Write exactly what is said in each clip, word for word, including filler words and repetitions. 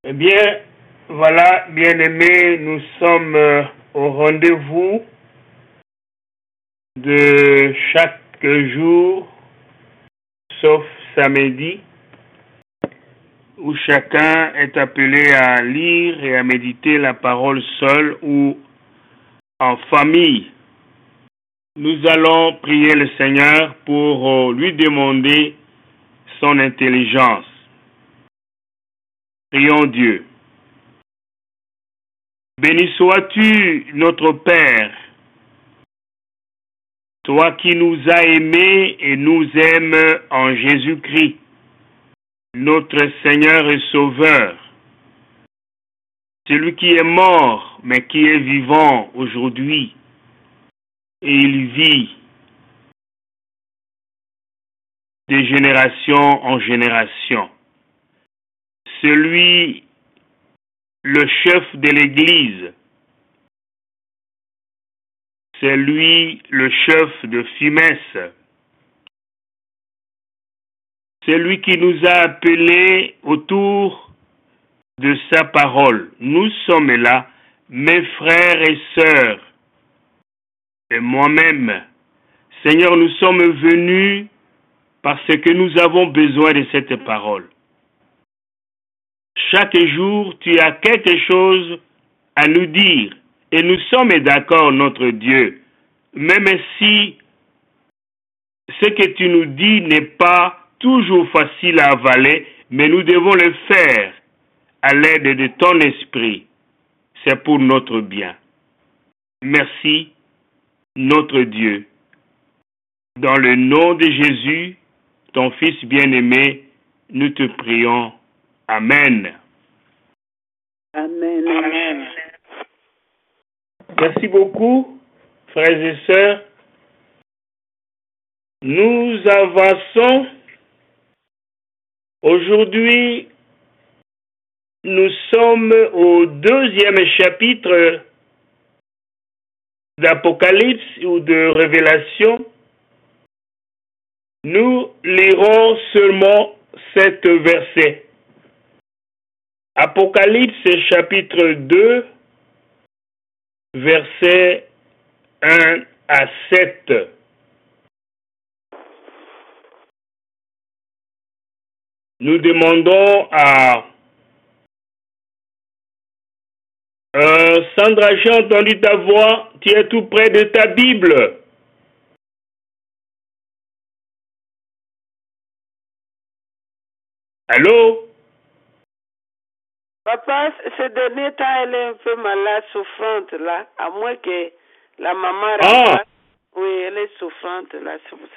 Eh bien, voilà, bien-aimés, nous sommes euh, au rendez-vous de chaque jour, sauf samedi, où chacun est appelé à lire et à méditer la parole seule ou en famille. Nous allons prier le Seigneur pour euh, lui demander son intelligence. Prions Dieu. Béni sois-tu, notre Père, toi qui nous as aimés et nous aimes en Jésus-Christ, notre Seigneur et Sauveur, celui qui est mort mais qui est vivant aujourd'hui, et il vit de génération en génération. Celui, le chef de l'Église, c'est lui le chef de Fimès. C'est lui qui nous a appelés autour de sa parole. Nous sommes là, mes frères et sœurs, et moi-même. Seigneur, nous sommes venus parce que nous avons besoin de cette parole. Chaque jour, tu as quelque chose à nous dire. Et nous sommes d'accord, notre Dieu. Même si ce que tu nous dis n'est pas toujours facile à avaler, mais nous devons le faire à l'aide de ton esprit. C'est pour notre bien. Merci, notre Dieu. Dans le nom de Jésus, ton Fils bien-aimé, nous te prions. Amen. Amen. Amen. Merci beaucoup, frères et sœurs. Nous avançons. Aujourd'hui, nous sommes au deuxième chapitre d'Apocalypse ou de Révélation. Nous lirons seulement sept versets. Apocalypse chapitre deux, versets un à sept. Nous demandons à euh, Sandra, j'ai entendu ta voix, tu es tout près de ta Bible. Allô? Papa, ce dernier temps, elle est un peu malade, souffrante, là. À moins que la maman Ah. repasse. Oui, elle est souffrante, là.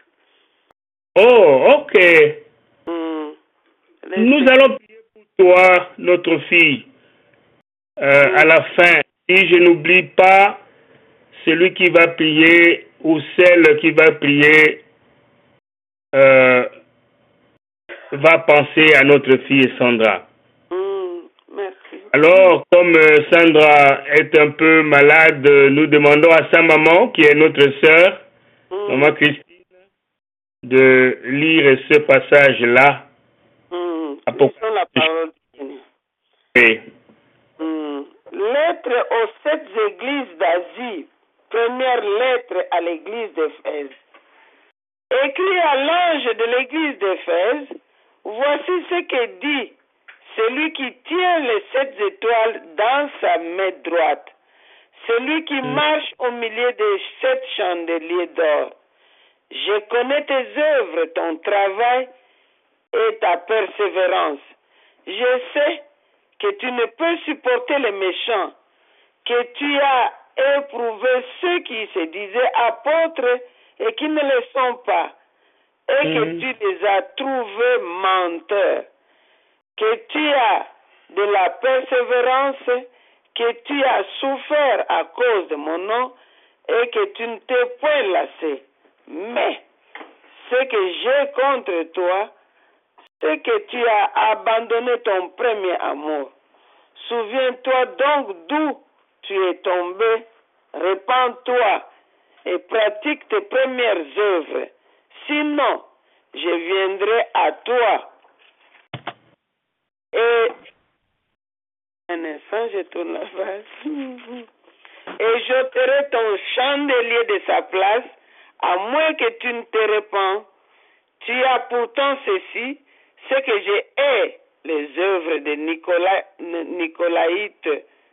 Oh, ok. Mm. Nous allons prier pour toi, notre fille. Euh, mm. À la fin, si je n'oublie pas, celui qui va prier ou celle qui va prier euh, va penser à notre fille Sandra. Mm. Merci. Alors, comme Sandra est un peu malade, nous demandons à sa maman, qui est notre sœur, mm. maman Christine, de lire ce passage-là. Mm. Lisons la parole. Oui. Mm. Lettre aux sept églises d'Asie. Première lettre à l'église d'Éphèse. Écrit à l'ange de l'église d'Éphèse, voici ce que dit celui qui tient les sept étoiles dans sa main droite, celui qui marche au milieu des sept chandeliers d'or. Je connais tes œuvres, ton travail et ta persévérance. Je sais que tu ne peux supporter les méchants, que tu as éprouvé ceux qui se disaient apôtres et qui ne le sont pas, et que mmh. tu les as trouvés menteurs, que tu as de la persévérance, que tu as souffert à cause de mon nom, et que tu ne t'es point lassé. Mais ce que j'ai contre toi, c'est que tu as abandonné ton premier amour. Souviens-toi donc d'où tu es tombé, repens-toi et pratique tes premières œuvres. Sinon, je viendrai à toi et cent, je tourne la page. Et j'ôterai ton chandelier de sa place, à moins que tu ne te répands. Tu as pourtant ceci, ce que j'ai hais, les œuvres de Nicolas, Nicolaïte,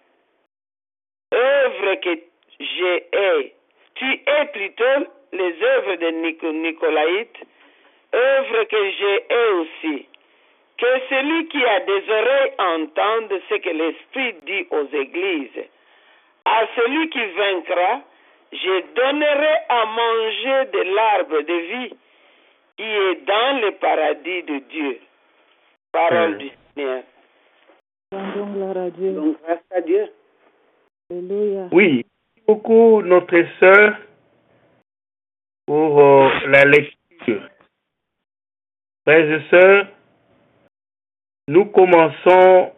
œuvres que j'ai hais. Tu hais plutôt les œuvres de Nicolaïte, œuvres que j'ai hais aussi. Que celui qui a des oreilles entende ce que l'Esprit dit aux églises. À celui qui vaincra, je donnerai à manger de l'arbre de vie qui est dans le paradis de Dieu. Parole mmh. du Seigneur. Rendons gloire à Dieu. Donc, grâce à Dieu. Alléluia. Oui, merci beaucoup notre sœur pour euh, la lecture. Frères et sœurs, nous commençons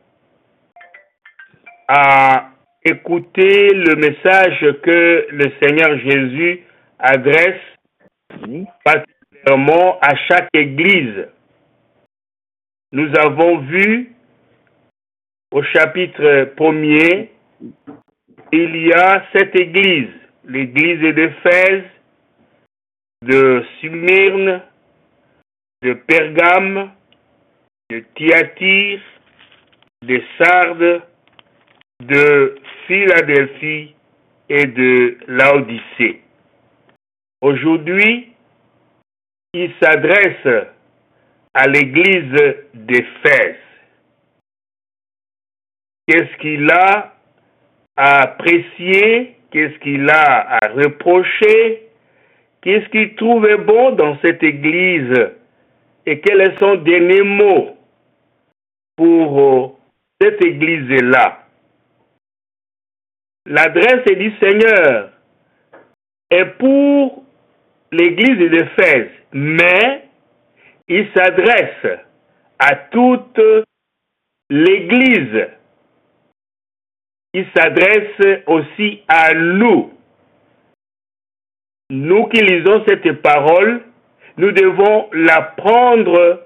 à écouter le message que le Seigneur Jésus adresse particulièrement à chaque église. Nous avons vu au chapitre premier, il y a sept églises, l'église d'Éphèse, de Smyrne, de Pergame, de Thyatire, de Sardes, de Philadelphie et de Laodicée. Aujourd'hui, il s'adresse à l'église d'Éphèse. Qu'est-ce qu'il a à apprécier? Qu'est-ce qu'il a à reprocher? Qu'est-ce qu'il trouvait bon dans cette église? Et quels sont son dernier mot pour cette église-là? L'adresse du Seigneur est pour l'église d'Éphèse, mais il s'adresse à toute l'église. Il s'adresse aussi à nous. Nous qui lisons cette parole, nous devons la prendre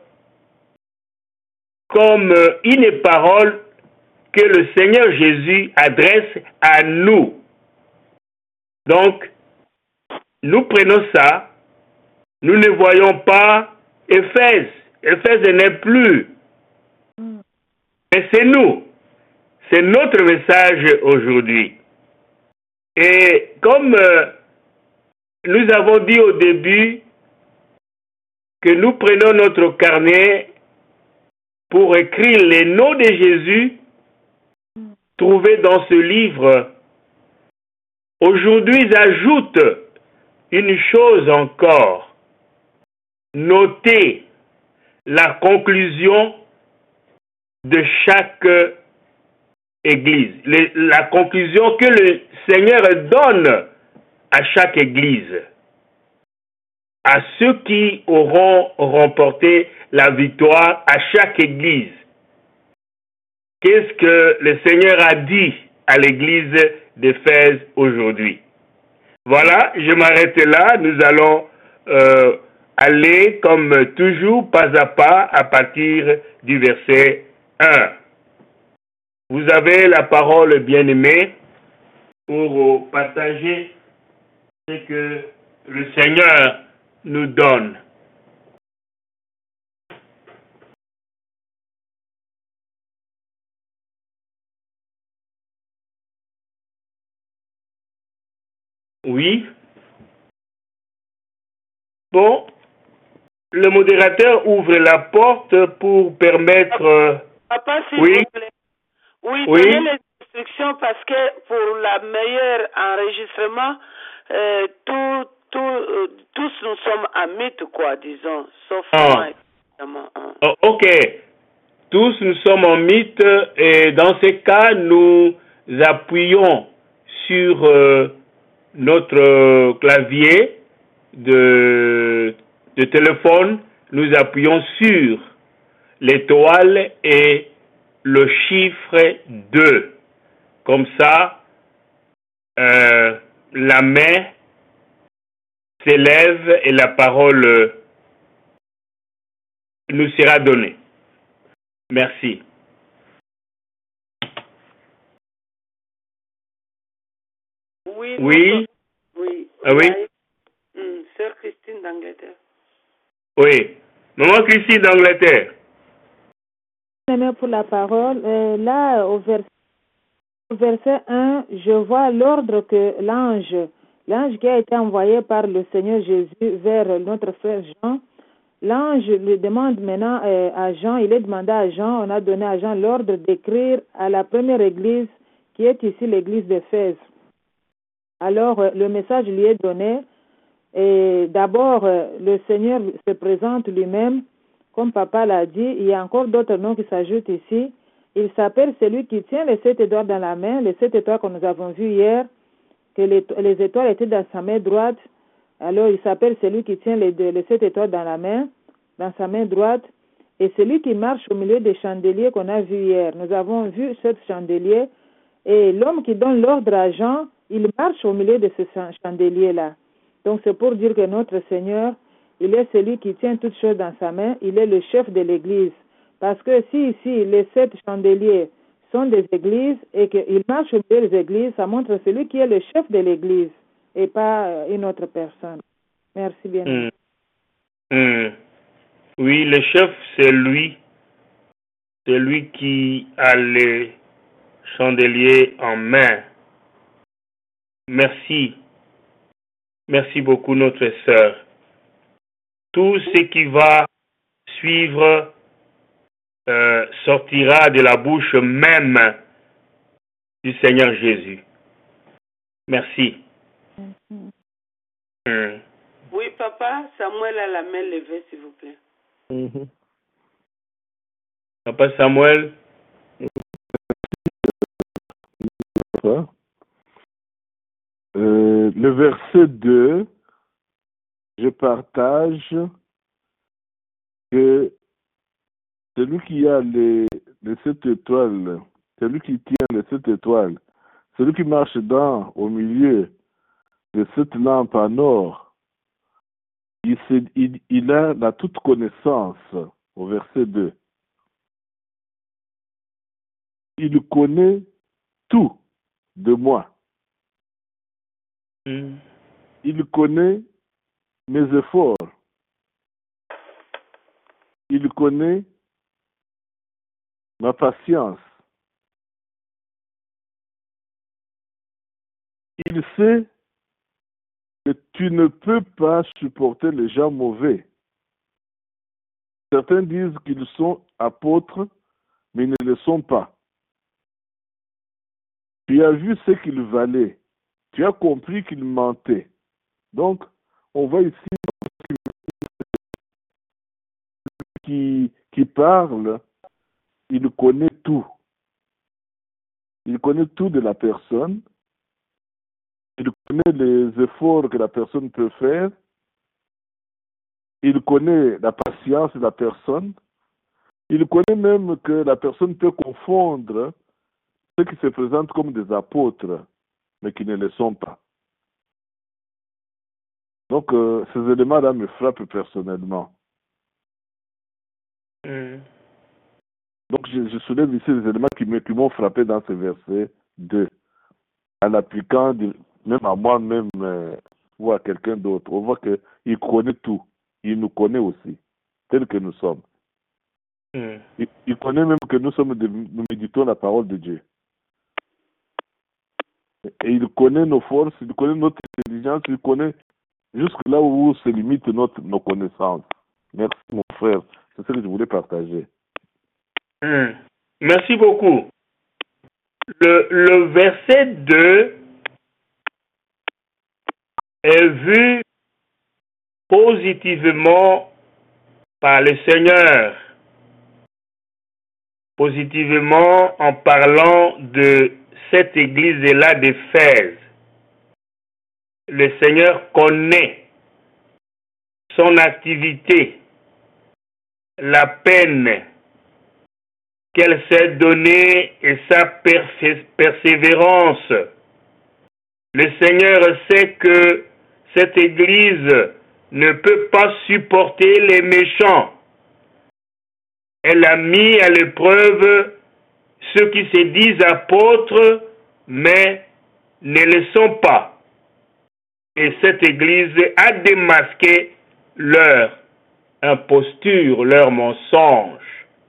comme une parole que le Seigneur Jésus adresse à nous. Donc, nous prenons ça, nous ne voyons pas Éphèse. Éphèse n'est plus. Mais c'est nous. C'est notre message aujourd'hui. Et comme euh, nous avons dit au début que nous prenons notre carnet pour écrire les noms de Jésus trouvés dans ce livre, aujourd'hui j'ajoute une chose encore. Notez la conclusion de chaque église, les, la conclusion que le Seigneur donne à chaque église, à ceux qui auront remporté la victoire à chaque église. Qu'est-ce que le Seigneur a dit à l'église d'Éphèse aujourd'hui? Voilà, je m'arrête là. Nous allons euh, aller comme toujours, pas à pas, à partir du verset un. Vous avez la parole, bien-aimée, pour partager ce que le Seigneur nous donne. Oui. Bon, le modérateur ouvre la porte pour permettre... Papa, s'il oui. vous plaît. Oui, Oui. donnez les instructions parce que pour la meilleure enregistrement, euh, tout, tout, euh, tous nous sommes en mythe, quoi, disons, sauf Ah. moi, évidemment. Hein. Oh, ok. Tous nous sommes en mythe et dans ces cas, nous appuyons sur euh, notre clavier de, de téléphone, nous appuyons sur l'étoile et le chiffre deux. Comme ça, euh, la main s'élève et la parole nous sera donnée. Merci. Oui. Oui. Ah oui. Hum, Sœur Christine d'Angleterre. Oui. Maman Christine d'Angleterre. Merci pour la parole. Euh, là, au verset, au verset un, je vois l'ordre que l'ange, l'ange qui a été envoyé par le Seigneur Jésus vers notre frère Jean, l'ange lui demande maintenant euh, à Jean, il est demandé à Jean, on a donné à Jean l'ordre d'écrire à la première église qui est ici l'église d'Éphèse. Alors, euh, le message lui est donné. Et d'abord, euh, le Seigneur se présente lui-même, comme papa l'a dit. Il y a encore d'autres noms qui s'ajoutent ici. Il s'appelle celui qui tient les sept étoiles dans la main, les sept étoiles que nous avons vues hier, que les, les étoiles étaient dans sa main droite. Alors, il s'appelle celui qui tient les, les sept étoiles dans la main, dans sa main droite, et celui qui marche au milieu des chandeliers qu'on a vus hier. Nous avons vu sept chandeliers, et l'homme qui donne l'ordre à Jean, il marche au milieu de ces chandeliers-là. Donc, c'est pour dire que notre Seigneur, il est celui qui tient toutes choses dans sa main, il est le chef de l'Église. Parce que si ici, les sept chandeliers sont des églises et qu'il marche au milieu des églises, ça montre celui qui est le chef de l'Église et pas une autre personne. Merci bien. Mm. Mm. Oui, le chef, c'est lui. C'est lui qui a les chandeliers en main. Merci. Merci beaucoup, notre sœur. Tout ce qui va suivre euh, sortira de la bouche même du Seigneur Jésus. Merci. Mm-hmm. Mm. Oui, papa, Samuel a la main levée, s'il vous plaît. Mm-hmm. Papa Samuel. Euh, le verset deux, je partage que celui qui a les, les sept étoiles, celui qui tient les sept étoiles, celui qui marche dans, au milieu de cette lampe en or, il, se, il, il a la toute connaissance, au verset deux. Il connaît tout de moi. Mm. Il connaît mes efforts. Il connaît ma patience. Il sait que tu ne peux pas supporter les gens mauvais. Certains disent qu'ils sont apôtres, mais ils ne le sont pas. Tu as vu ce qu'ils valaient. Tu as compris qu'ils mentaient. Donc, on voit ici qui, qui parle, il connaît tout. Il connaît tout de la personne. Il connaît les efforts que la personne peut faire. Il connaît la patience de la personne. Il connaît même que la personne peut confondre ceux qui se présentent comme des apôtres, mais qui ne le sont pas. Donc, euh, ces éléments-là me frappent personnellement. Mm. Donc, je, je soulève ici les éléments qui m'ont frappé dans ce verset deux. En l'appliquant même à moi-même euh, ou à quelqu'un d'autre, on voit qu'il connaît tout. Il nous connaît aussi, tels que nous sommes. Mm. Il, il connaît même que nous sommes de, nous méditons la parole de Dieu. Et il connaît nos forces, il connaît notre intelligence, il connaît jusque là où se limitent notre, nos connaissances. Merci mon frère, c'est ce que je voulais partager. Mm. Merci beaucoup. Le, le verset deux est vu positivement par le Seigneur. Positivement en parlant de cette église-là d'Éphèse. Le Seigneur connaît son activité, la peine qu'elle s'est donnée et sa persévérance. Le Seigneur sait que cette église ne peut pas supporter les méchants. Elle a mis à l'épreuve ceux qui se disent apôtres, mais ne le sont pas. et cette Église a démasqué leur imposture, leur mensonge.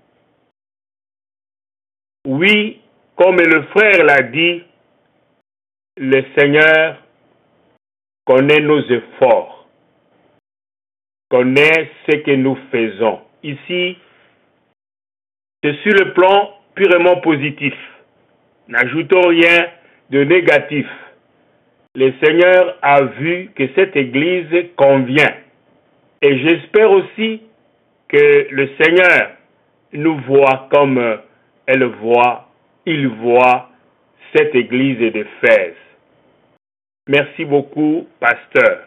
Oui, comme le frère l'a dit, le Seigneur connaît nos efforts, connaît ce que nous faisons. Ici, c'est sur le plan purement positif. N'ajoutons rien de négatif. Le Seigneur a vu que cette Église convient. Et j'espère aussi que le Seigneur nous voit comme elle voit, il voit cette Église d'Éphèse. Merci beaucoup, pasteur.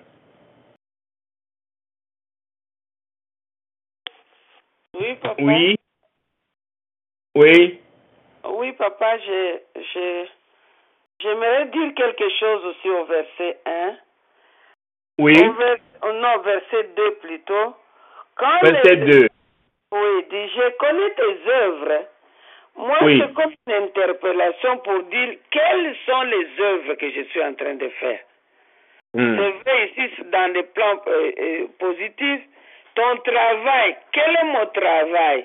Oui, papa. Oui. Oui. Oui, papa, je, je, j'aimerais dire quelque chose aussi au verset un. Oui. Au vers, non, verset deux plutôt. Quand verset les, deux. Oui, dit, je connais tes œuvres. Moi, Oui. c'est comme une interpellation pour dire quelles sont les œuvres que je suis en train de faire. Hmm. C'est vrai ici, dans des plans euh, euh, positifs, ton travail, quel est mon travail?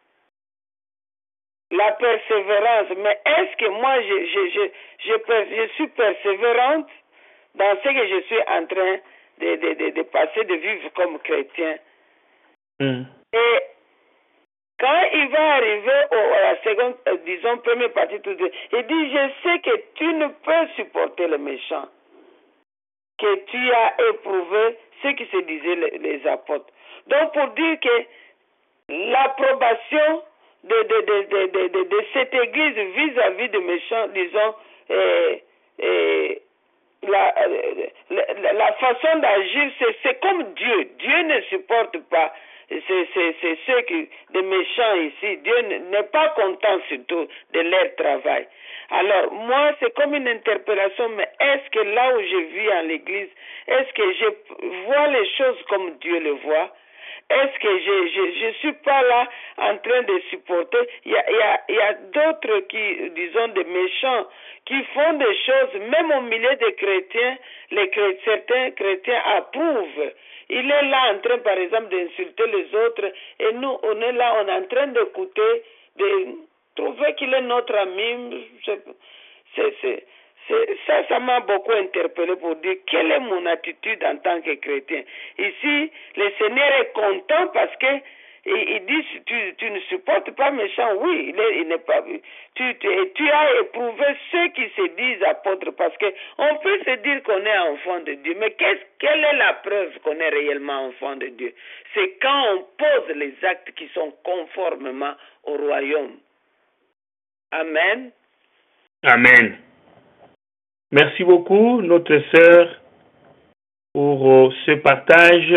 La persévérance. Mais est-ce que moi, je, je, je, je, je suis persévérante dans ce que je suis en train de, de, de, de passer, de vivre comme chrétien? Hmm. Et quand il va arriver au, à la seconde, euh, disons, première partie, tout de, il dit, je sais que tu ne peux supporter le méchant, que tu as éprouvé ce qui se disait les, les apôtres. Donc, pour dire que l'approbation de, de, de, de, de, de, de cette église vis-à-vis des méchants, disons, et, et la, la, la façon d'agir, c'est comme Dieu. Dieu ne supporte pas. C'est ceux qui, des méchants ici. Dieu n'est pas content surtout de leur travail. Alors, moi, c'est comme une interpellation, mais est-ce que là où je vis en l'église, est-ce que je vois les choses comme Dieu le voit? Est-ce que je je je suis pas là en train de supporter? Il y a, il y a, il y a d'autres qui, disons, des méchants, qui font des choses, même au milieu des chrétiens, les chrétiens, certains chrétiens approuvent. Il est là en train, par exemple, d'insulter les autres, et nous, on est là, on est en train d'écouter, de trouver qu'il est notre ami. C'est, c'est, ça, ça m'a beaucoup interpellé pour dire quelle est mon attitude en tant que chrétien. Ici, le Seigneur est content parce que il, il dit tu, tu ne supportes pas méchant. Oui, il, est, il n'est pas. Tu, tu, tu as éprouvé ceux qui se disent apôtres parce que on peut se dire qu'on est enfant de Dieu, mais qu'est-ce, quelle est la preuve qu'on est réellement enfant de Dieu? C'est quand on pose les actes qui sont conformément au royaume. Amen. Amen. Merci beaucoup, notre sœur, pour ce partage.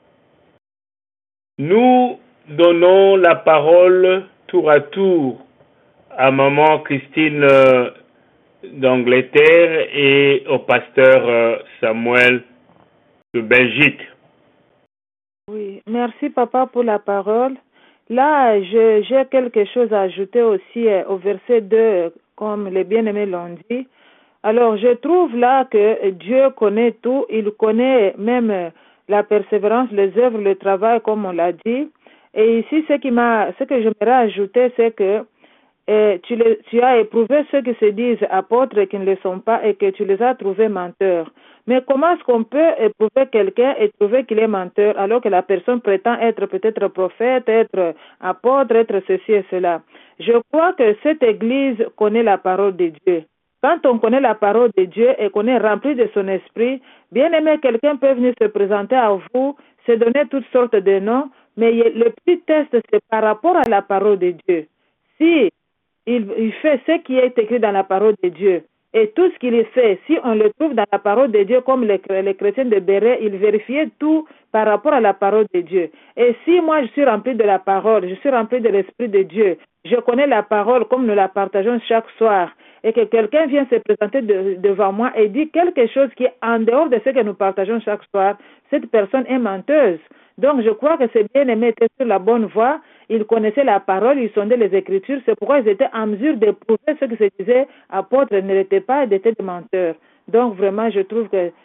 Nous donnons la parole tour à tour à maman Christine d'Angleterre et au pasteur Samuel de Belgique. Oui, merci papa pour la parole. Là, je, j'ai quelque chose à ajouter aussi au verset deux, comme les bien-aimés l'ont dit. Alors, je trouve là que Dieu connaît tout, il connaît même la persévérance, les œuvres, le travail, comme on l'a dit. Et ici, ce qui m'a, ce que j'aimerais ajouter, c'est que eh, tu, les, tu as éprouvé ceux qui se disent apôtres et qui ne le sont pas et que tu les as trouvés menteurs. Mais comment est-ce qu'on peut éprouver quelqu'un et trouver qu'il est menteur alors que la personne prétend être peut-être prophète, être apôtre, être ceci et cela? Je crois que cette Église connaît la parole de Dieu. Quand on connaît la parole de Dieu et qu'on est rempli de son esprit, bien aimé, quelqu'un peut venir se présenter à vous, se donner toutes sortes de noms, mais le petit test, c'est par rapport à la parole de Dieu. Si il, il fait ce qui est écrit dans la parole de Dieu, et tout ce qu'il fait, si on le trouve dans la parole de Dieu, comme les, les chrétiens de Béret, ils vérifiaient tout par rapport à la parole de Dieu. Et si moi je suis rempli de la parole, je suis rempli de l'Esprit de Dieu, je connais la parole comme nous la partageons chaque soir, et que quelqu'un vient se présenter de, devant moi et dit quelque chose qui est en dehors de ce que nous partageons chaque soir, cette personne est menteuse. Donc je crois que ces bien-aimés étaient sur la bonne voie, ils connaissaient la parole, ils sondaient les Écritures, c'est pourquoi ils étaient en mesure d'éprouver ce que se disait apôtres ne l'étaient pas, ils étaient des menteurs. Donc vraiment je trouve que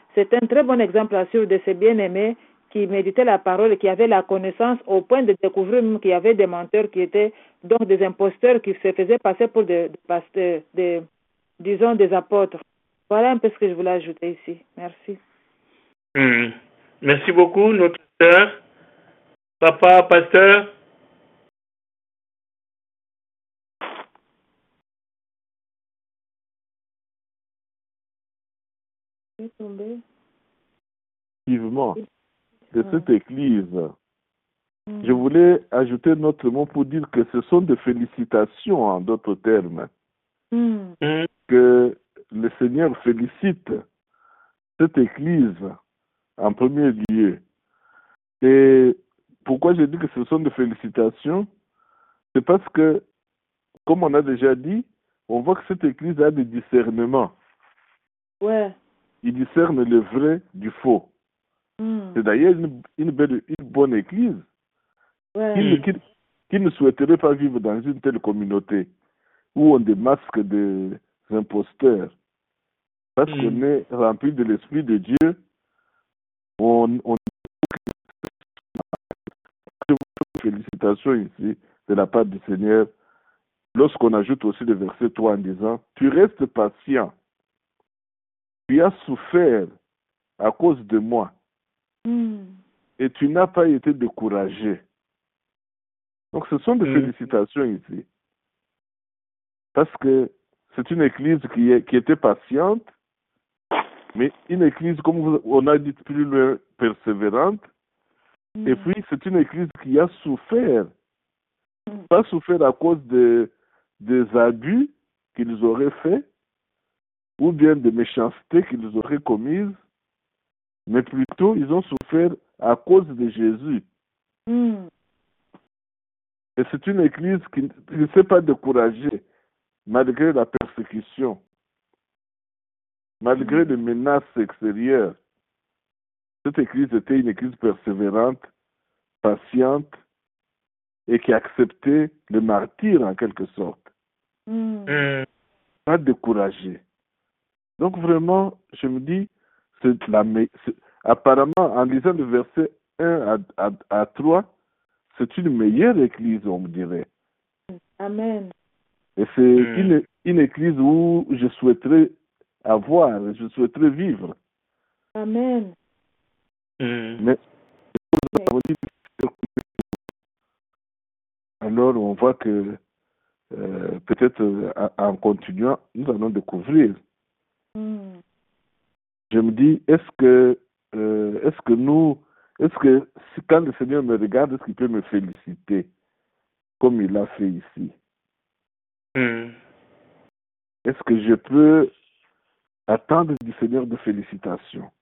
c'est un très bon exemple à suivre de ces bien-aimés qui méditaient la parole et qui avaient la connaissance au point de découvrir même qu'il y avait des menteurs qui étaient donc des imposteurs qui se faisaient passer pour des, des pasteurs, des, disons des apôtres. Voilà un peu ce que je voulais ajouter ici. Merci. Mmh. Merci beaucoup, notre sœur. Papa, pasteur. Effectivement, de cette église, mmh. je voulais ajouter notre mot pour dire que ce sont des félicitations, en d'autres termes, mmh. que le Seigneur félicite cette église en premier lieu. Et pourquoi je dis que ce sont des félicitations? C'est parce que, comme on a déjà dit, on voit que cette église a des discernements. Ouais. Il discerne le vrai du faux. Mm. C'est d'ailleurs une, une, belle, une bonne église ouais. qui, mm. qui, qui ne souhaiterait pas vivre dans une telle communauté où on démasque des imposteurs. Parce mm. qu'on est rempli de l'Esprit de Dieu, on, on félicitations ici de la part du Seigneur lorsqu'on ajoute aussi le verset trois en disant tu restes patient, tu as souffert à cause de moi mm. et tu n'as pas été découragé. Donc ce sont des mm. félicitations ici parce que c'est une église qui, est, qui était patiente, mais une église, comme on a dit plus loin, persévérante. Mm. Et puis, c'est une église qui a souffert. Mm. Pas souffert à cause de, des abus qu'ils auraient faits ou bien des méchancetés qu'ils auraient commises, mais plutôt, ils ont souffert à cause de Jésus. Mm. Et c'est une église qui ne s'est pas découragée malgré la persécution, malgré mm. les menaces extérieures. Cette église était une église persévérante, patiente, et qui acceptait le martyr en quelque sorte. Mm. Pas découragé. Donc vraiment, je me dis, c'est la, c'est, apparemment, en lisant le verset un à, à, à trois, c'est une meilleure église, on me dirait. Amen. Et c'est mm. une, une église où je souhaiterais avoir, je souhaiterais vivre. Amen. Mm. Mais alors on voit que euh, peut-être euh, en continuant, nous allons découvrir. Mm. Je me dis, est-ce que euh, est-ce que nous, est-ce que si, quand le Seigneur me regarde, est-ce qu'il peut me féliciter comme il l'a fait ici? Mm. Est-ce que je peux attendre du Seigneur de félicitations?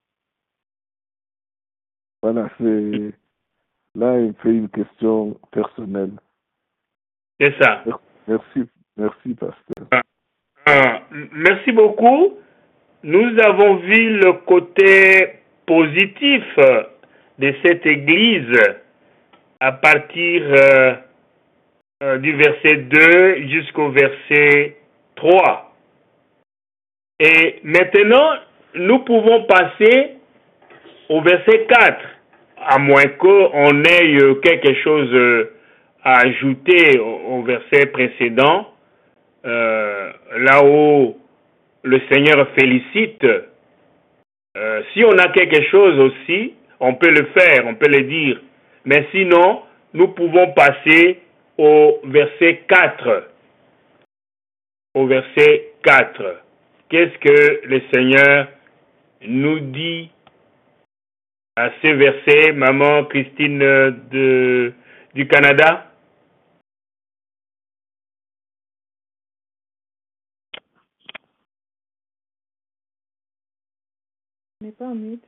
Voilà, c'est là il fait une question personnelle. C'est ça. Merci, merci, pasteur. Ah, ah, merci beaucoup. Nous avons vu le côté positif de cette église à partir euh, euh, du verset deux jusqu'au verset trois. Et maintenant, nous pouvons passer au verset quatre, à moins qu'on ait quelque chose à ajouter au verset précédent, euh, là où le Seigneur félicite. Euh, si on a quelque chose aussi, on peut le faire, on peut le dire. Mais sinon, nous pouvons passer au verset quatre. Au verset quatre. Qu'est-ce que le Seigneur nous dit à ce verset, maman Christine de, du Canada? n'est pas en mythe.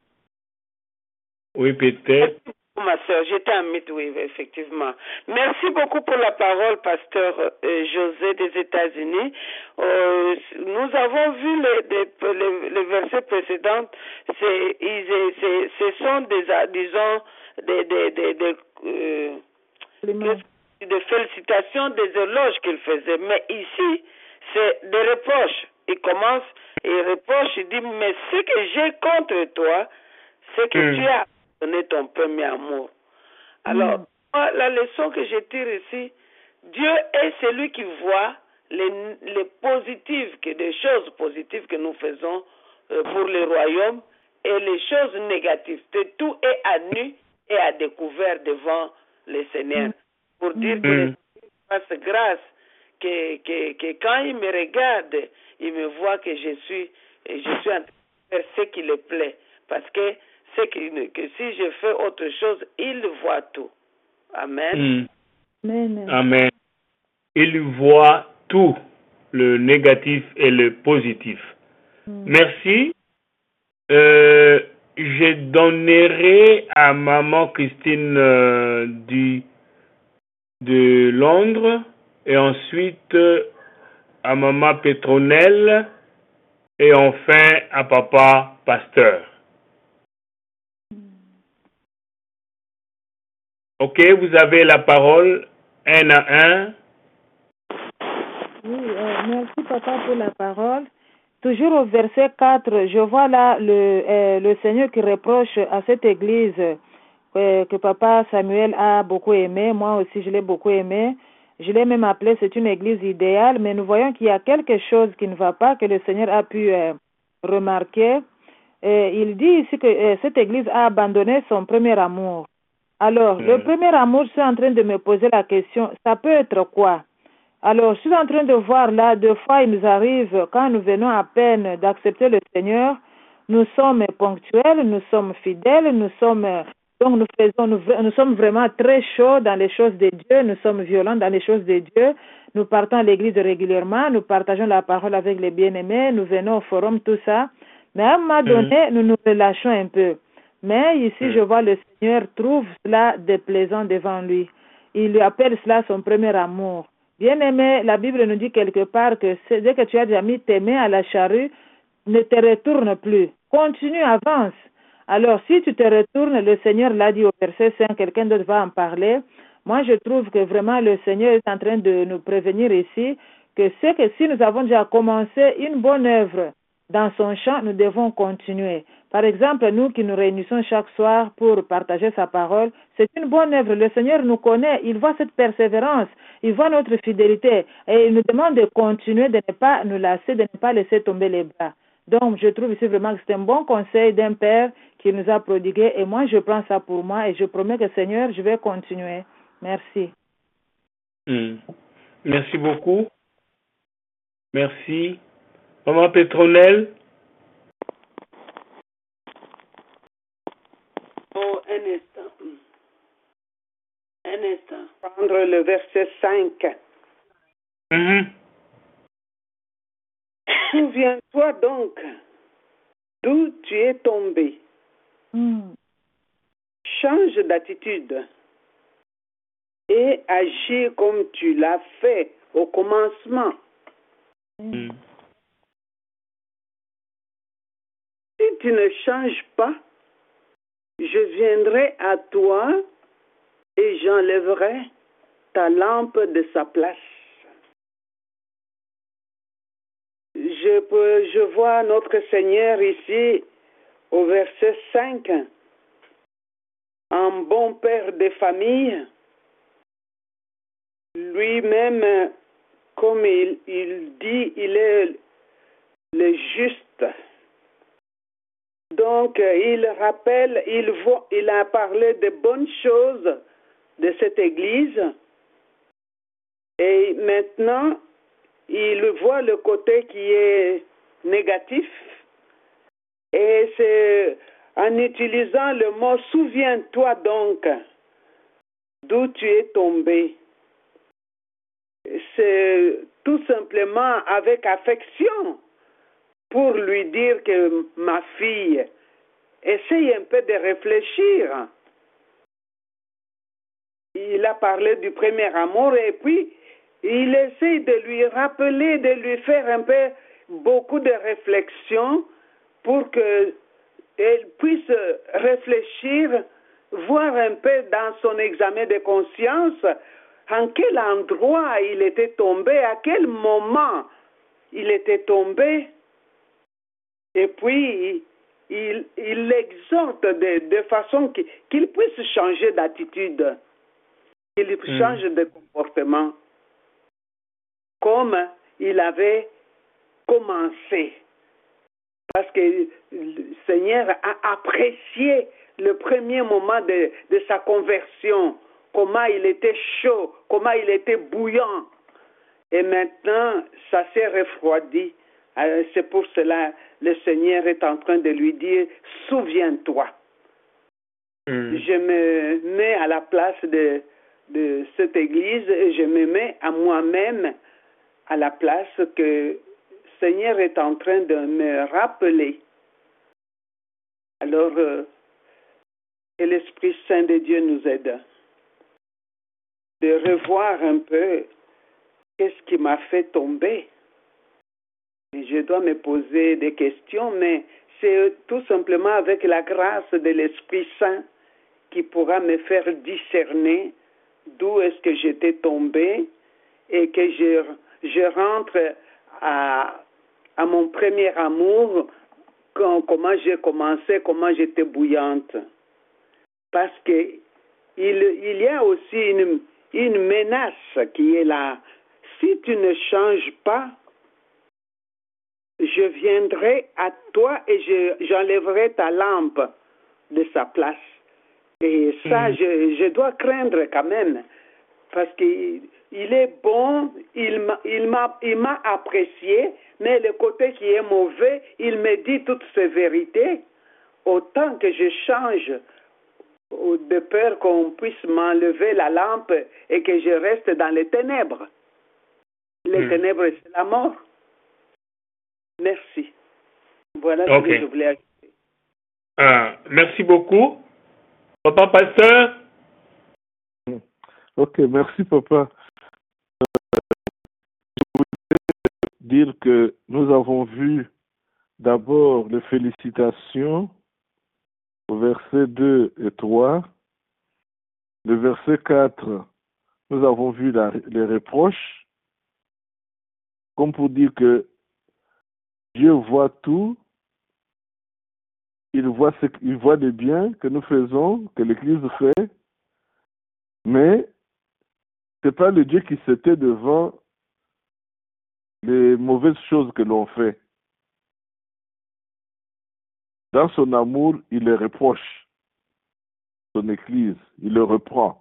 Oui, peut-être. Ma soeur, j'étais en mythe, oui, effectivement. Merci beaucoup pour la parole, pasteur euh, José des États-Unis. Euh, nous avons vu les, les, les, les versets précédents. C'est, ils, c'est, ce sont des, disons, des, des, des, des, euh, des félicitations, des éloges qu'il faisait. Mais ici, c'est des reproches. Il commence Et il reproche, il dit, mais ce que j'ai contre toi, c'est que Mm. tu as donné ton premier amour. Alors, Mm. moi, la leçon que je tire ici, Dieu est celui qui voit les, les positives, que des choses positives que nous faisons euh, pour le royaume et les choses négatives. Que tout est à nu et à découvert devant le Seigneur. Pour dire que le Mm. Seigneur fasse grâce, que, que, que quand il me regarde, il me voit que je suis, je suis en train de faire ce qui le plaît. Parce que, c'est que, que si je fais autre chose, il voit tout. Amen. Mm. Amen. Amen. Il voit tout, le négatif et le positif. Mm. Merci. Euh, je donnerai à maman Christine euh, du, de Londres et ensuite euh, à maman Pétronelle et enfin à papa Pasteur. Ok, vous avez la parole un à un. Oui, euh, merci papa pour la parole. Toujours au verset quatre, je vois là le, euh, le Seigneur qui reproche à cette église euh, que papa Samuel a beaucoup aimé. Moi aussi, je l'ai beaucoup aimé. Je l'ai même appelé, c'est une église idéale, mais nous voyons qu'il y a quelque chose qui ne va pas, que le Seigneur a pu euh, remarquer. Et il dit ici que euh, cette église a abandonné son premier amour. Alors, Mm. le premier amour, je suis en train de me poser la question, ça peut être quoi? Alors, je suis en train de voir là, deux fois, il nous arrive, quand nous venons à peine d'accepter le Seigneur, nous sommes ponctuels, nous sommes fidèles, nous sommes, donc nous faisons, nous, nous sommes vraiment très chauds dans les choses de Dieu, nous sommes violents dans les choses de Dieu, nous partons à l'église régulièrement, nous partageons la parole avec les bien-aimés, nous venons au forum, tout ça, mais à un moment donné, nous nous relâchons un peu. Mais ici, Mm. je vois le Seigneur trouve cela déplaisant devant lui. Il lui appelle cela son premier amour. Bien-aimé, la Bible nous dit quelque part que dès que tu as déjà mis tes mains à la charrue, ne te retourne plus. Continue, avance. Alors, si tu te retournes, le Seigneur l'a dit au verset cinq, quelqu'un d'autre va en parler. Moi, je trouve que vraiment le Seigneur est en train de nous prévenir ici que c'est que si nous avons déjà commencé une bonne œuvre dans son champ, nous devons continuer. Par exemple, nous qui nous réunissons chaque soir pour partager sa parole, c'est une bonne œuvre. Le Seigneur nous connaît, il voit cette persévérance, il voit notre fidélité et il nous demande de continuer, de ne pas nous lasser, de ne pas laisser tomber les bras. Donc, je trouve ici vraiment que c'est un bon conseil d'un père qui nous a prodigué et moi, je prends ça pour moi et je promets que Seigneur, je vais continuer. Merci. Mm. Merci beaucoup. Merci. Maman Pétronelle. Oh, un instant. Un instant. Prendre le verset cinq. Mm-hmm. Souviens-toi donc d'où tu es tombé. Mm. Change d'attitude et agis comme tu l'as fait au commencement. Mm. Si tu ne changes pas, je viendrai à toi et j'enlèverai ta lampe de sa place. Je, peux, je vois notre Seigneur ici au verset cinq, un bon père de famille, lui-même, comme il, il dit, il est le juste. Donc, il rappelle, il, voit, il a parlé de bonnes choses de cette Église et maintenant, il voit le côté qui est négatif et c'est en utilisant le mot « souviens-toi donc d'où tu es tombé ». C'est tout simplement avec affection pour lui dire que ma fille, essaye un peu de réfléchir. Il a parlé du premier amour et puis il essaie de lui rappeler, de lui faire un peu beaucoup de réflexion pour qu'elle puisse réfléchir, voir un peu dans son examen de conscience en quel endroit il était tombé, à quel moment il était tombé. Et puis, il, il l'exhorte de, de façon qu'il, qu'il puisse changer d'attitude, qu'il Mm. change de comportement, comme il avait commencé. Parce que le Seigneur a apprécié le premier moment de, de sa conversion, comment il était chaud, comment il était bouillant. Et maintenant, ça s'est refroidi. Euh, C'est pour cela le Seigneur est en train de lui dire, souviens-toi. Mm. Je me mets à la place de, de cette église et je me mets à moi-même à la place que le Seigneur est en train de me rappeler. Alors, euh, que l'Esprit Saint de Dieu nous aide de revoir un peu qu'est-ce qui m'a fait tomber. Et je dois me poser des questions, mais c'est tout simplement avec la grâce de l'Esprit Saint qui pourra me faire discerner d'où est-ce que j'étais tombé et que je, je rentre à, à mon premier amour, quand, comment j'ai commencé, comment j'étais bouillante. Parce que il, il y a aussi une, une menace qui est là. Si tu ne changes pas, je viendrai à toi et je, j'enlèverai ta lampe de sa place. Et ça, Mm. je, je dois craindre quand même. Parce qu'il il est bon, il m'a, il, m'a, il m'a apprécié, mais le côté qui est mauvais, il me dit toutes ces vérités. Autant que je change, de peur qu'on puisse m'enlever la lampe et que je reste dans les ténèbres. Les Mm. ténèbres, c'est la mort. Merci. Voilà Ok. ce que je voulais ajouter. Ah, merci beaucoup. Papa Pasteur. Ok, merci papa. Dire que nous avons vu d'abord les félicitations au verset deux et trois. Le verset quatre, nous avons vu la- les reproches, comme pour dire que Dieu voit tout, il voit ce qu'il voit des biens que nous faisons, que l'Église fait, mais ce n'est pas le Dieu qui s'était devant les mauvaises choses que l'on fait. Dans son amour, il les reproche, son Église, il le reprend.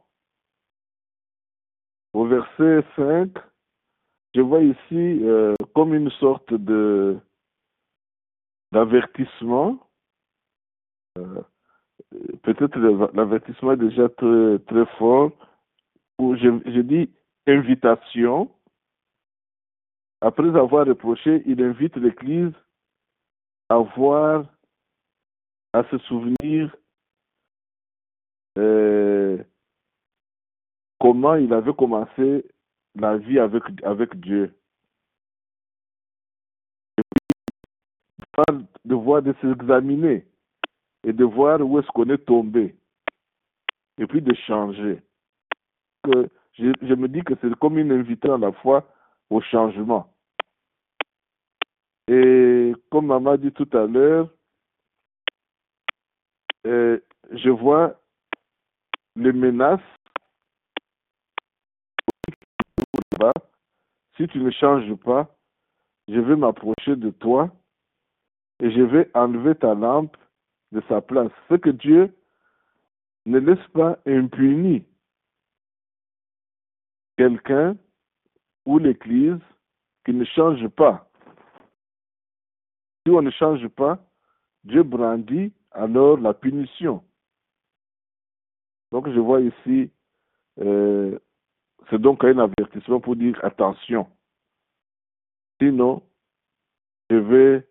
Au verset cinq, je vois ici euh, comme une sorte de d'avertissement. Euh, Peut-être l'avertissement est déjà très, très fort. Ou je, je dis invitation. Après avoir reproché, il invite l'Église à voir, à se souvenir euh, comment il avait commencé la vie avec, avec Dieu. Il parle de voir, de s'examiner et de voir où est-ce qu'on est tombé. Et puis de changer. Que je, je me dis que c'est comme une invitation à la fois au changement. Et comme maman a dit tout à l'heure, euh, je vois les menaces. Si tu ne changes pas, je vais m'approcher de toi et je vais enlever ta lampe de sa place. C'est que Dieu ne laisse pas impuni quelqu'un ou l'Église qui ne change pas. Si on ne change pas, Dieu brandit alors la punition. Donc je vois ici, euh, c'est donc un avertissement pour dire attention. Sinon, je vais,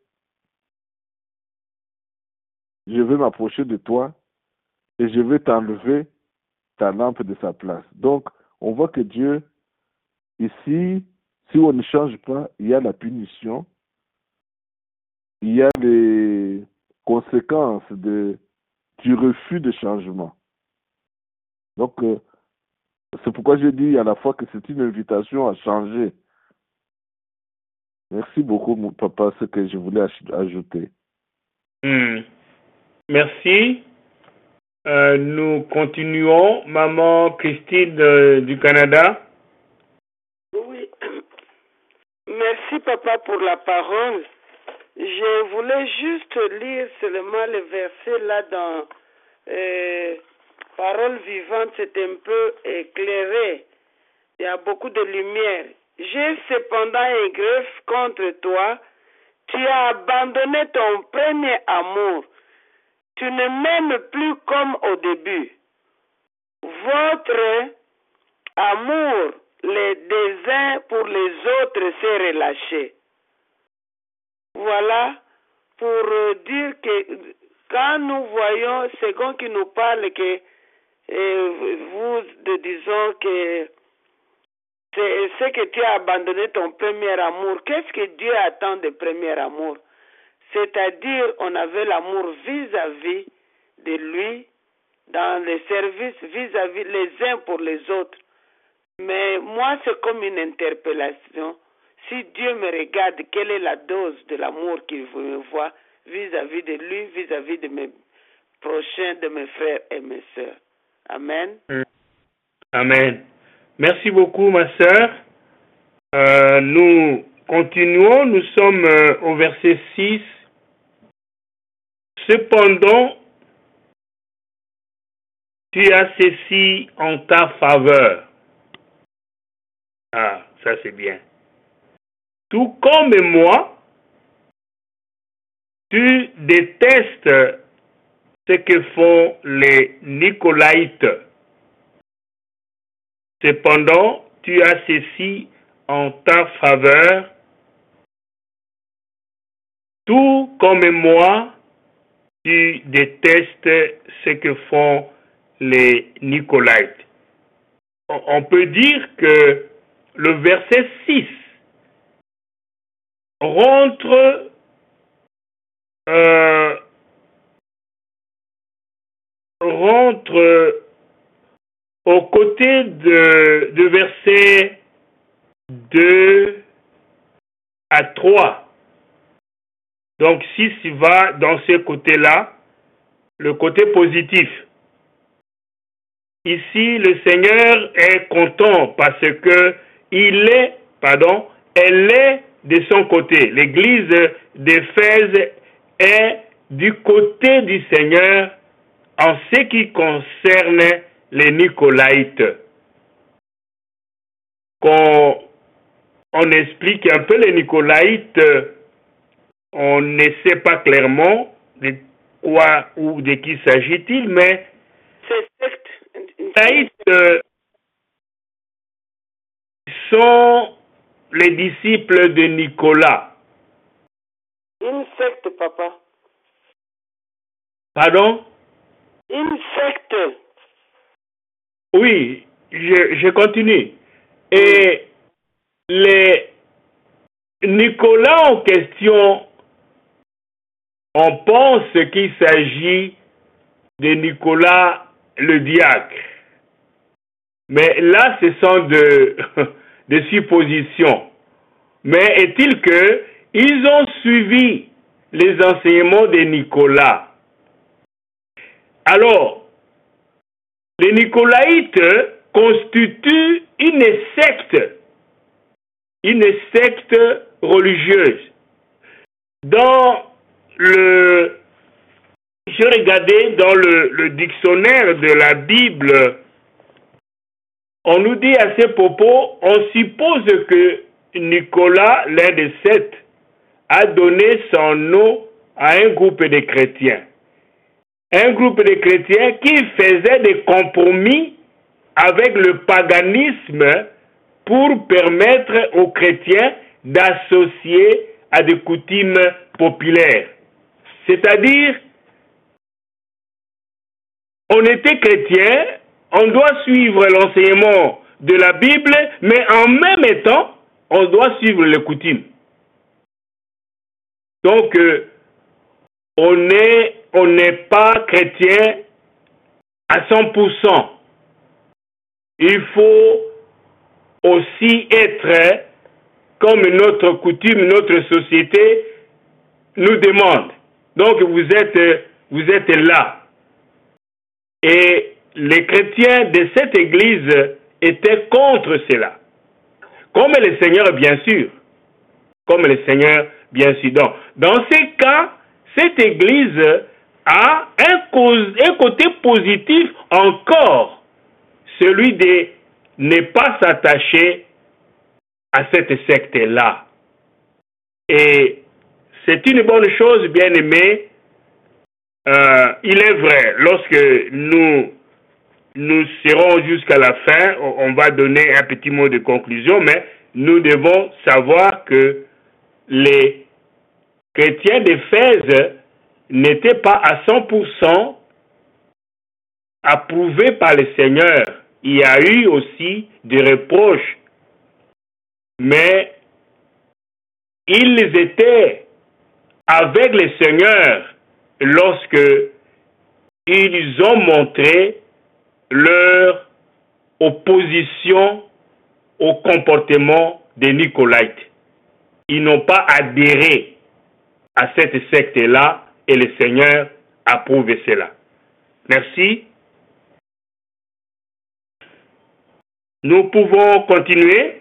je vais m'approcher de toi et je vais t'enlever ta lampe de sa place. Donc, on voit que Dieu, ici, si on ne change pas, il y a la punition, il y a les conséquences de, du refus de changement. Donc, euh, c'est pourquoi je dis à la fois que c'est une invitation à changer. Merci beaucoup, mon papa, ce que je voulais ajouter. Hmm. Merci. Euh, nous continuons. Maman Christine euh, du Canada. Oui. Merci, papa, pour la parole. Je voulais juste lire seulement le verset là dans euh, Parole vivante, c'est un peu éclairé. Il y a beaucoup de lumière. J'ai cependant un greffe contre toi. Tu as abandonné ton premier amour. Tu ne m'aimes plus comme au début. Votre amour, les des uns pour les autres, s'est relâché. Voilà pour dire que quand nous voyons second qui nous parle que euh, vous de disons que c'est ce que tu as abandonné ton premier amour. Qu'est-ce que Dieu attend de premier amour? C'est-à-dire, on avait l'amour vis-à-vis de lui, dans les services vis-à-vis les uns pour les autres. Mais moi, c'est comme une interpellation. Si Dieu me regarde, quelle est la dose de l'amour qu'il me voit vis-à-vis de lui, vis-à-vis de mes prochains, de mes frères et mes sœurs. Amen. Amen. Merci beaucoup, ma sœur. Euh, nous continuons, nous sommes euh, au verset six. Cependant, tu as ceci en ta faveur. Ah, ça c'est bien. Tout comme moi, tu détestes ce que font les Nicolaïtes. Cependant, tu as ceci en ta faveur. Tout comme moi, tu détestes ce que font les Nicolaïtes. On peut dire que le verset six rentre euh, rentre aux côtés de, de versets deux à trois. Donc six va dans ce côté-là, le côté positif. Ici, le Seigneur est content parce que il est, pardon, elle est de son côté. L'église d'Éphèse est du côté du Seigneur en ce qui concerne les Nicolaïtes. Quand on explique un peu les Nicolaïtes, on ne sait pas clairement de quoi ou de qui s'agit-il, mais les Nicolaïtes sont les disciples de Nicolas. Une secte, papa. Pardon? Une secte. Oui, je, je continue. Et les Nicolas en question, on pense qu'il s'agit de Nicolas le diacre. Mais là, ce sont de, de suppositions. Mais est-il que ils ont suivi les enseignements de Nicolas? Alors, les Nicolaïtes constituent une secte, une secte religieuse. Dans le, je regardais dans le, le dictionnaire de la Bible, on nous dit à ce propos, on suppose que Nicolas, l'un des sept, a donné son nom à un groupe de chrétiens. Un groupe de chrétiens qui faisait des compromis avec le paganisme pour permettre aux chrétiens d'associer à des coutumes populaires. C'est-à-dire, on était chrétien, on doit suivre l'enseignement de la Bible, mais en même temps, on doit suivre les coutumes. Donc, euh, on n'est on n'est pas chrétien à cent pour cent. Il faut aussi être comme notre coutume, notre société nous demande. Donc vous êtes, vous êtes là. Et les chrétiens de cette église étaient contre cela. Comme le Seigneur, bien sûr. Comme le Seigneur, bien sûr. Donc, dans ces cas, cette église a un, cause, un côté positif encore, celui de ne pas s'attacher à cette secte-là. Et c'est une bonne chose, bien aimé. Euh, il est vrai, lorsque nous, nous serons jusqu'à la fin, on va donner un petit mot de conclusion, mais nous devons savoir que les chrétiens d'Éphèse n'étaient pas à cent pour cent approuvés par le Seigneur. Il y a eu aussi des reproches, mais ils étaient avec le Seigneur lorsque ils ont montré leur opposition au comportement des Nicolaïtes. Ils n'ont pas adhéré à cette secte-là et le Seigneur approuve cela. Merci. Nous pouvons continuer.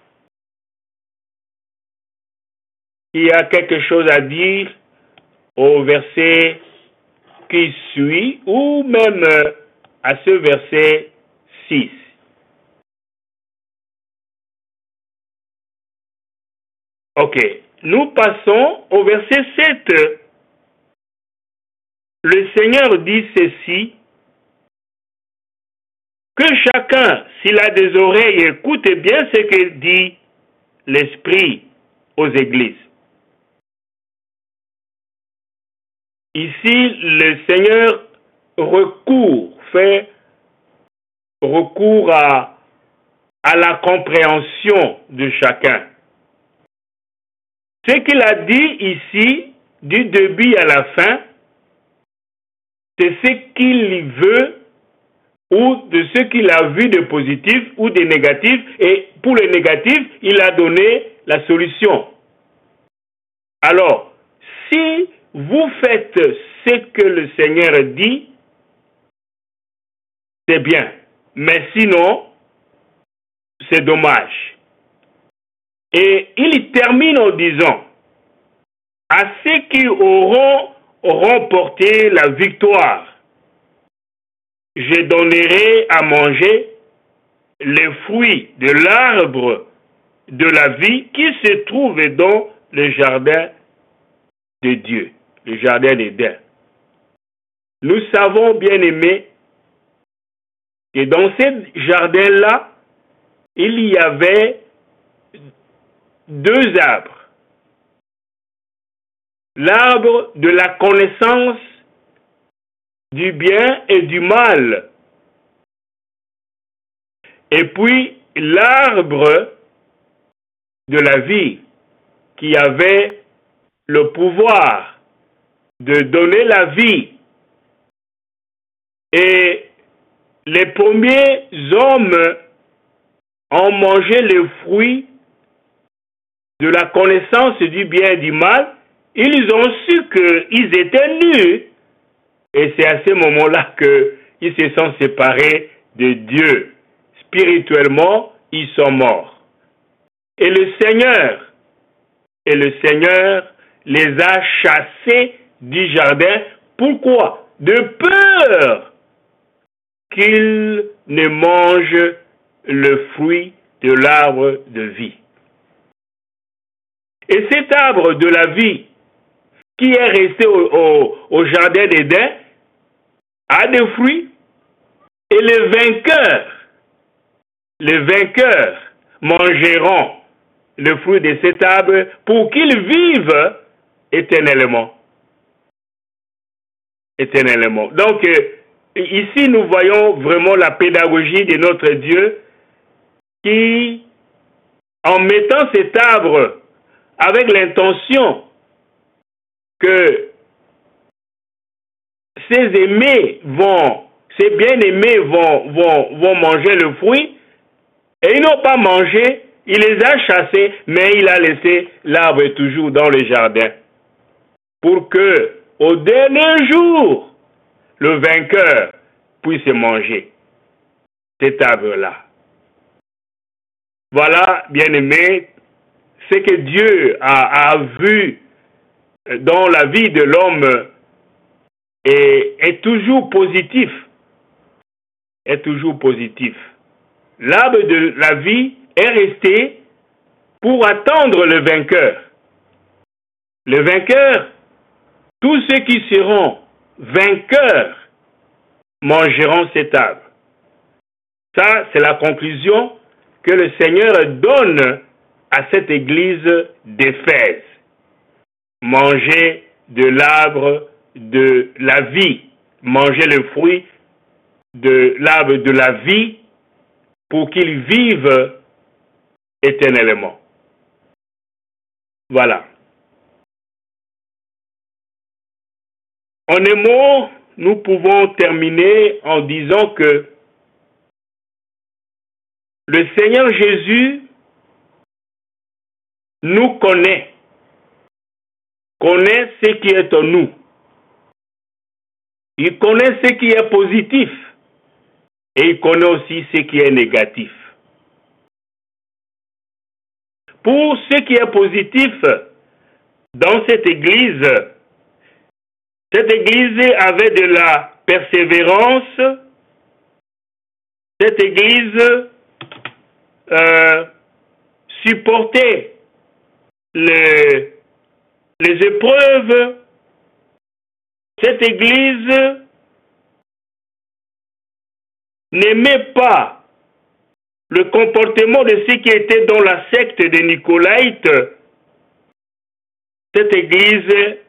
Il y a quelque chose à dire au verset qui suit ou même à ce verset six. Ok, nous passons au verset sept. Le Seigneur dit ceci, que chacun, s'il a des oreilles, écoute bien ce que dit l'Esprit aux églises. Ici, le Seigneur recourt, fait recours à, à la compréhension de chacun. Ce qu'il a dit ici, du début à la fin, c'est ce qu'il veut ou de ce qu'il a vu de positif ou de négatif. Et pour le négatif, il a donné la solution. Alors, si vous faites ce que le Seigneur dit, c'est bien. Mais sinon, c'est dommage. Et il termine en disant, à ceux qui auront remporté la victoire, je donnerai à manger les fruits de l'arbre de la vie qui se trouve dans le jardin de Dieu, le jardin d'Éden. Nous savons, bien aimés, que dans ce jardin-là, il y avait deux arbres. L'arbre de la connaissance du bien et du mal. Et puis l'arbre de la vie qui avait le pouvoir de donner la vie. Et les premiers hommes ont mangé les fruits de la connaissance du bien et du mal. Ils ont su qu'ils étaient nus. Et c'est à ce moment-là qu'ils se sont séparés de Dieu. Spirituellement, ils sont morts. Et le Seigneur, et le Seigneur les a chassés du jardin. Pourquoi? De peur qu'ils ne mangent le fruit de l'arbre de vie. Et cet arbre de la vie qui est resté au, au, au jardin d'Éden a des fruits. Et les vainqueurs, les vainqueurs mangeront le fruit de cet arbre pour qu'ils vivent éternellement. Éternellement. Donc, ici, nous voyons vraiment la pédagogie de notre Dieu qui, en mettant cet arbre avec l'intention que ces aimés vont, ces bien-aimés vont, vont, vont manger le fruit, et ils n'ont pas mangé, il les a chassés, mais il a laissé l'arbre toujours dans le jardin, pour que au dernier jour, le vainqueur puisse manger cet arbre-là. Voilà, bien-aimés, ce que Dieu a, a vu dans la vie de l'homme est, est toujours positif. Est toujours positif. L'arbre de la vie est resté pour attendre le vainqueur. Le vainqueur, tous ceux qui seront vainqueurs mangeront cet arbre. Ça, c'est la conclusion que le Seigneur donne à cette église d'Éphèse. Manger de l'arbre de la vie, manger le fruit de l'arbre de la vie pour qu'ils vivent éternellement. Voilà. En un mot, nous pouvons terminer en disant que le Seigneur Jésus nous connaît, connaît ce qui est en nous. Il connaît ce qui est positif et il connaît aussi ce qui est négatif. Pour ce qui est positif, dans cette église, cette église avait de la persévérance, cette église euh, supportait les, les épreuves, cette église n'aimait pas le comportement de ceux qui étaient dans la secte des Nicolaïtes. Cette église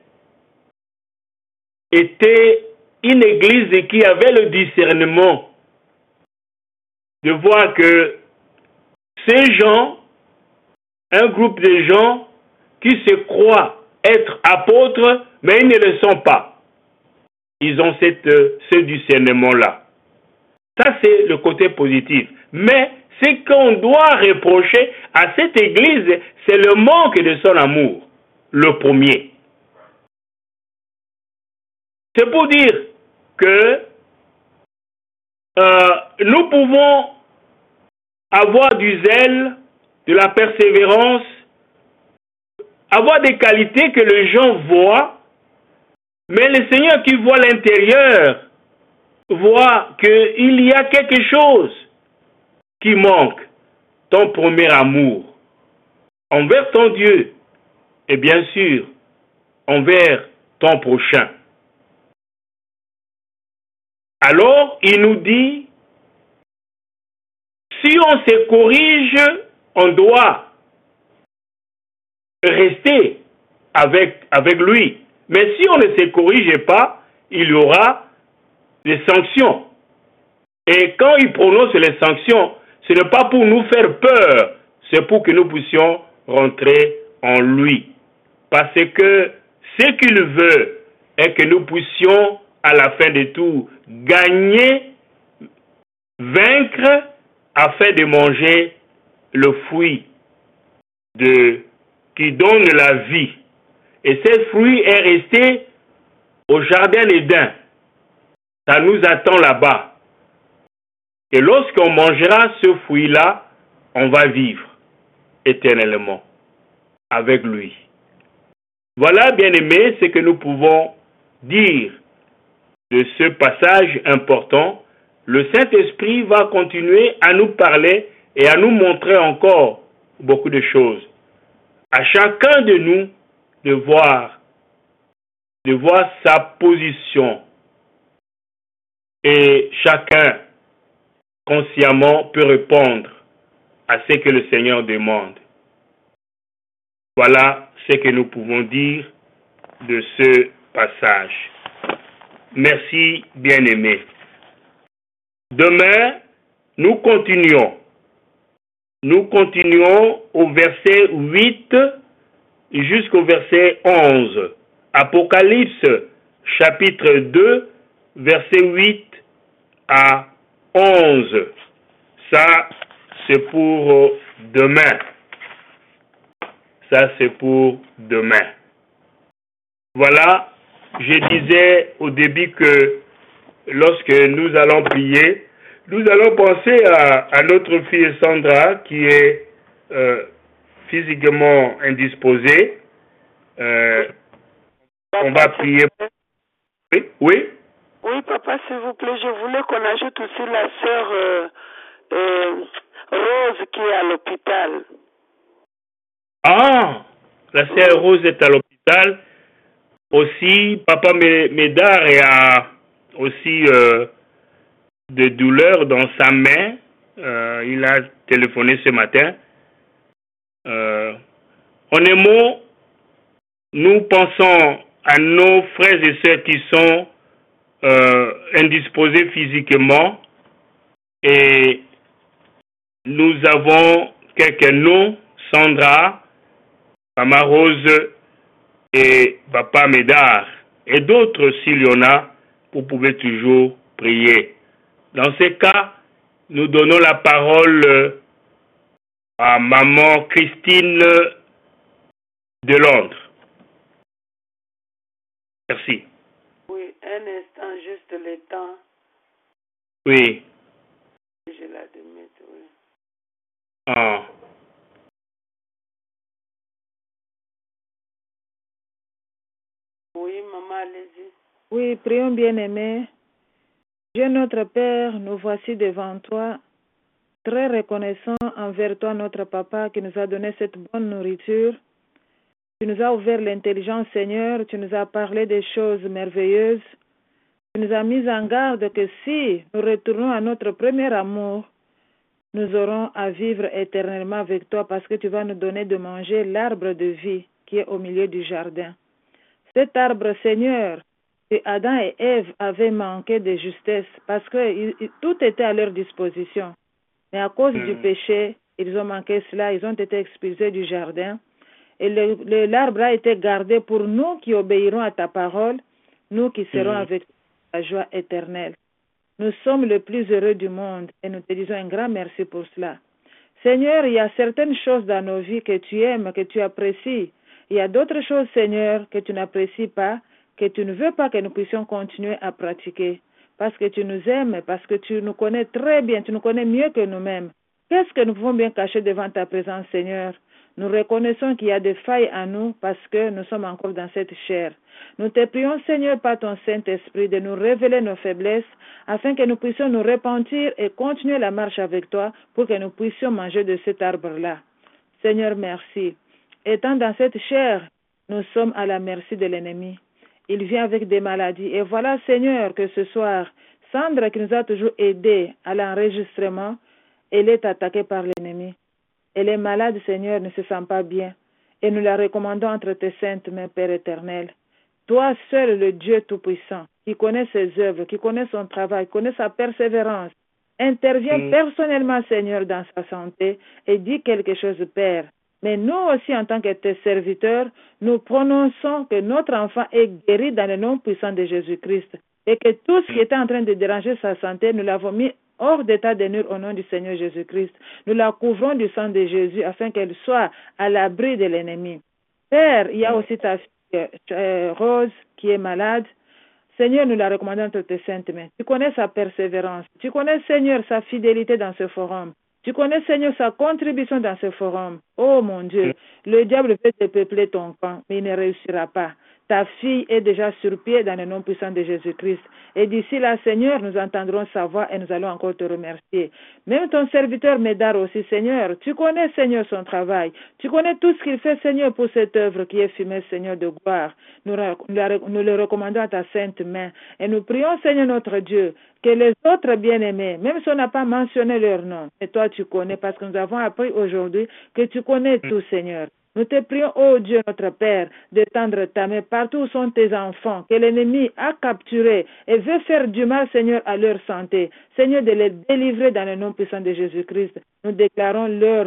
était une église qui avait le discernement de voir que ces gens, un groupe de gens qui se croient être apôtres, mais ils ne le sont pas. Ils ont cette, ce discernement-là. Ça, c'est le côté positif. Mais ce qu'on doit reprocher à cette église, c'est le manque de son amour, le premier. C'est pour dire que euh, nous pouvons avoir du zèle, de la persévérance, avoir des qualités que les gens voient, mais le Seigneur qui voit l'intérieur voit qu'il y a quelque chose qui manque, ton premier amour envers ton Dieu et bien sûr envers ton prochain. Alors, il nous dit, si on se corrige, on doit rester avec, avec lui. Mais si on ne se corrige pas, il y aura des sanctions. Et quand il prononce les sanctions, ce n'est pas pour nous faire peur, c'est pour que nous puissions rentrer en lui. Parce que ce qu'il veut est que nous puissions, à la fin de tout, gagner, vaincre, afin de manger le fruit de, qui donne la vie. Et ce fruit est resté au jardin d'Éden. Ça nous attend là-bas. Et lorsqu'on mangera ce fruit-là, on va vivre éternellement avec lui. Voilà, bien-aimés, ce que nous pouvons dire de ce passage important. Le Saint-Esprit va continuer à nous parler et à nous montrer encore beaucoup de choses. À chacun de nous de voir, de voir sa position. Et chacun, consciemment, peut répondre à ce que le Seigneur demande. Voilà ce que nous pouvons dire de ce passage. Merci, bien-aimés. Demain, nous continuons. Nous continuons au verset huit jusqu'au verset onze. Apocalypse, chapitre deux, verset huit à onze. Ça, c'est pour demain. Ça, c'est pour demain. Voilà je disais au début que lorsque nous allons prier, nous allons penser à, à notre fille Sandra qui est euh, physiquement indisposée. Euh, on va prier. Oui, oui. Oui, papa, s'il vous plaît, je voulais qu'on ajoute aussi la sœur euh, euh, Rose qui est à l'hôpital. Ah, la sœur Rose est à l'hôpital. Aussi, papa Médard a aussi euh, des douleurs dans sa main. Euh, il a téléphoné ce matin. Euh, en un mot, nous pensons à nos frères et sœurs qui sont euh, indisposés physiquement et nous avons quelques noms, Sandra, Maman Rose et Papa Médard et d'autres s'il y en a, vous pouvez toujours prier. Dans ces cas, nous donnons la parole à Maman Christine de Londres. Merci. Oui, un instant, juste le temps. Oui. Je la demande, oui. Ah. Oui, maman, allez-y. Oui, prions bien-aimé. Dieu notre Père, nous voici devant toi, très reconnaissants envers toi, notre Papa, qui nous a donné cette bonne nourriture. Tu nous as ouvert l'intelligence, Seigneur. Tu nous as parlé des choses merveilleuses. Tu nous as mis en garde que si nous retournons à notre premier amour, nous aurons à vivre éternellement avec toi parce que tu vas nous donner de manger l'arbre de vie qui est au milieu du jardin. Cet arbre, Seigneur, que Adam et Ève avaient manqué de justesse parce que il, il, tout était à leur disposition. Mais à cause mmh. du péché, ils ont manqué cela, ils ont été expulsés du jardin. Et le, le, l'arbre a été gardé pour nous qui obéirons à ta parole, nous qui serons mmh. avec la joie éternelle. Nous sommes les plus heureux du monde et nous te disons un grand merci pour cela. Seigneur, il y a certaines choses dans nos vies que tu aimes, que tu apprécies. Il y a d'autres choses, Seigneur, que tu n'apprécies pas, que tu ne veux pas que nous puissions continuer à pratiquer. Parce que tu nous aimes, parce que tu nous connais très bien, tu nous connais mieux que nous-mêmes. Qu'est-ce que nous pouvons bien cacher devant ta présence, Seigneur? Nous reconnaissons qu'il y a des failles à nous parce que nous sommes encore dans cette chair. Nous te prions, Seigneur, par ton Saint-Esprit, de nous révéler nos faiblesses afin que nous puissions nous repentir et continuer la marche avec toi pour que nous puissions manger de cet arbre-là. Seigneur, merci. Étant dans cette chair, nous sommes à la merci de l'ennemi. Il vient avec des maladies. Et voilà, Seigneur, que ce soir, Sandra, qui nous a toujours aidés à l'enregistrement, elle est attaquée par l'ennemi. Elle est malade, Seigneur, ne se sent pas bien. Et nous la recommandons entre tes saintes mains, Père éternel. Toi seul, le Dieu Tout-Puissant, qui connaît ses œuvres, qui connaît son travail, qui connaît sa persévérance, intervient mmh. personnellement, Seigneur, dans sa santé et dit quelque chose, Père. Mais nous aussi, en tant que tes serviteurs, nous prononçons que notre enfant est guéri dans le nom puissant de Jésus-Christ et que tout ce qui était en train de déranger sa santé, nous l'avons mis hors d'état de nuire au nom du Seigneur Jésus-Christ. Nous la couvrons du sang de Jésus afin qu'elle soit à l'abri de l'ennemi. Père, il y a aussi ta fille euh, Rose qui est malade. Seigneur, nous la recommandons entre tes saintes mains. Tu connais sa persévérance. Tu connais, Seigneur, sa fidélité dans ce forum. Tu connais, Seigneur, sa contribution dans ce forum. Oh mon Dieu, le diable veut te peupler ton camp, mais il ne réussira pas. Ta fille est déjà sur pied dans le nom puissant de Jésus-Christ. Et d'ici là, Seigneur, nous entendrons sa voix et nous allons encore te remercier. Même ton serviteur Médard aussi, Seigneur, tu connais, Seigneur, son travail. Tu connais tout ce qu'il fait, Seigneur, pour cette œuvre qui est fumée, Seigneur, de gloire. Nous, nous le recommandons à ta sainte main. Et nous prions, Seigneur, notre Dieu, que les autres bien-aimés, même si on n'a pas mentionné leur nom, et toi tu connais, parce que nous avons appris aujourd'hui que tu connais tout, Seigneur. Nous te prions, ô Dieu notre Père, de tendre ta main partout où sont tes enfants, que l'ennemi a capturés et veut faire du mal, Seigneur, à leur santé. Seigneur, de les délivrer dans le nom puissant de Jésus-Christ. Nous déclarons leur,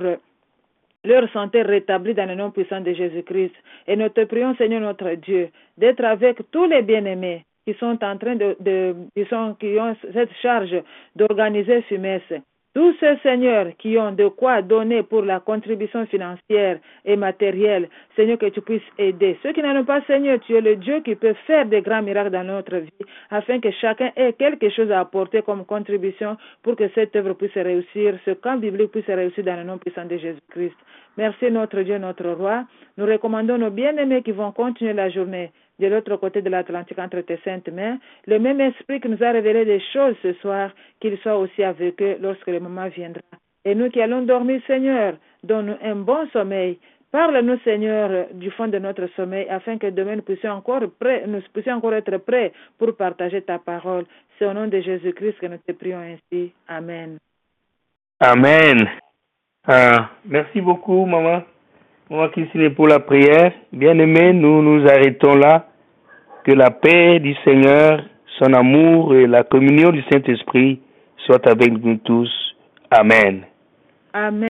leur santé rétablie dans le nom puissant de Jésus-Christ. Et nous te prions, Seigneur notre Dieu, d'être avec tous les bien-aimés qui sont en train de, de qui, sont, qui ont cette charge d'organiser Fumesse. Tous ces seigneurs qui ont de quoi donner pour la contribution financière et matérielle, Seigneur, que tu puisses aider. Ceux qui n'en ont pas, Seigneur, tu es le Dieu qui peut faire des grands miracles dans notre vie, afin que chacun ait quelque chose à apporter comme contribution pour que cette œuvre puisse réussir, ce camp biblique puisse réussir dans le nom puissant de Jésus-Christ. Merci notre Dieu, notre Roi. Nous recommandons nos bien-aimés qui vont continuer la journée de l'autre côté de l'Atlantique entre tes saintes mains. Le même esprit qui nous a révélé des choses ce soir, qu'il soit aussi avec eux lorsque le moment viendra. Et nous qui allons dormir, Seigneur, donne-nous un bon sommeil. Parle-nous, Seigneur, du fond de notre sommeil, afin que demain nous puissions encore, prêts, nous puissions encore être prêts pour partager ta parole. C'est au nom de Jésus-Christ que nous te prions ainsi. Amen. Amen. Ah, merci beaucoup, maman. Maman Christine, pour la prière. Bien-aimés, nous nous arrêtons là. Que la paix du Seigneur, son amour et la communion du Saint-Esprit soient avec nous tous. Amen. Amen.